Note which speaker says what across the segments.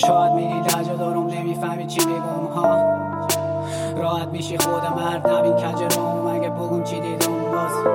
Speaker 1: شاید میگی لحجه دارم نمیفهمی چی میگم ها. راحت میشی خود مرد نبین کجرام اگه بگم چی دیدم باز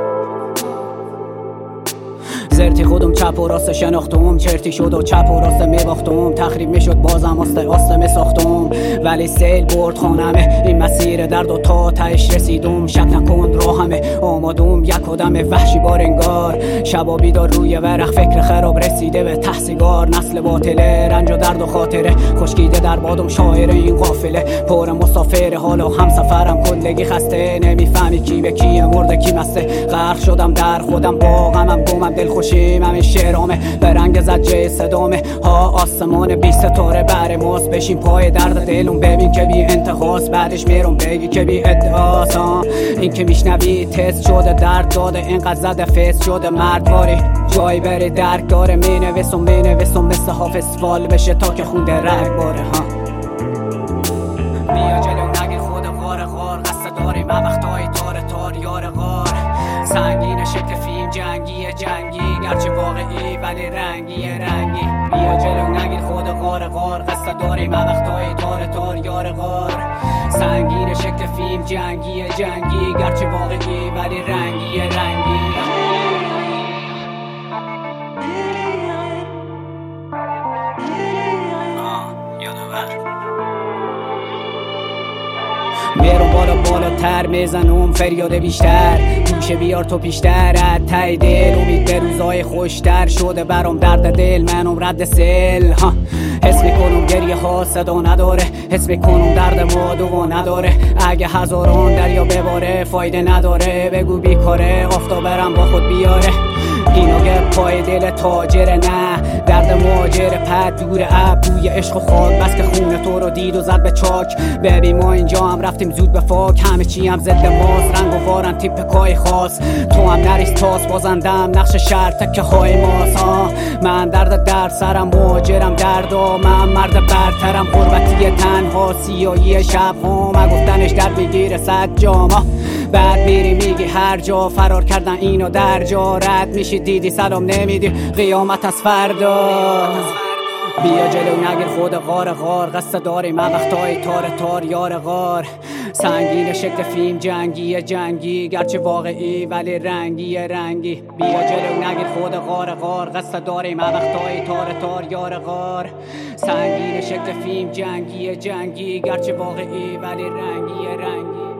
Speaker 1: زرتی خودم چپ و راست شناختم، چرتی شد و چپ و راست میباختم، تخریب میشد بازم آسته میساختم، ولی سیل برد خانمه این مسیر درد و تا تهش رسیدم. شک نکن راهمه آمادم یک آدم وحشی بار انگار، شبا بیدار روی ورق فکر خراب رسیده به ته سیگار، نسل باطله رنج و درد و خاطره خشکیده در بادم شاعر این قافله پر مسافر حالا همسفرم کلگی خسته، نمیفهمی کی به کیه مرده کی مسته، غرق شدم در خودم با غمم گمم دل خوشیم همین شعرامه به رنگ زجه صدامه ها آسمان بی ستاره بر ماست، بشین پای درد دلم ببین که بی انتخاست، بعدش میرم بگی که بی ادعاست. این که میشنوی تست شده درد داده اینقدر زده فیس شده مردواری جایی بری درک داره، مینویسم مثل حافظ فال بشه تا که خونده رگ باره ها. بیا جلو نگیر خود غار غار قصد داریم وقتای تار یار غار، سنگین شکل فیلم جنگی گرچه واقعی ولی رنگی بیا جلو نگیر خود غار غار قصد داریم وقتای تار یار غار، سنگین شکل فیلم جنگی گرچه واقعی ولی رنگی میرم بالاتر میزنم فریاد بیشتر، گوشه بیار تو پیشتر از ته دل امید به روزای خوشتر شده برام درد دل منم رد سیل ها. حس میکنم گریه ها صدا نداره، حس میکنم درد ما دوا نداره، اگه هزاران دریا بباره فایده نداره، بگو بیکاره آفتاب برم با خود بیاره، ایناگه پای دل تاجر نه درد ماجر پد دور اب بوی عشق و خاک، بس که خونه تو رو دید و زد به چاک، ببین ما اینجا هم رفتیم زود به فاک، همه چی هم ضد ماست رنگ و وارن تیپ کای خاص، تو هم نریز تاس بازندم نقش شهر تکه های ماست ها. من درد سرم ماجرم دردا، من مرد برترم غربتی تنها سیاهی شب ها، گفتنش درد میگیره صد جاما، بعد میری میگی هر جا فرار کردن اینو در جا، رد میشی دیدی سلام نمیدی قیامت از فردا. بیا جلو نگیر خود غار غار قصد داریم وقتای تار یار غار، سنگین شکل فیلم جنگی گرچه واقعی ولی رنگی بیا جلو نگیر خود غار غار قصد داریم وقتای تار یار غار، سنگین شکل فیلم جنگی گرچه واقعی ولی رنگی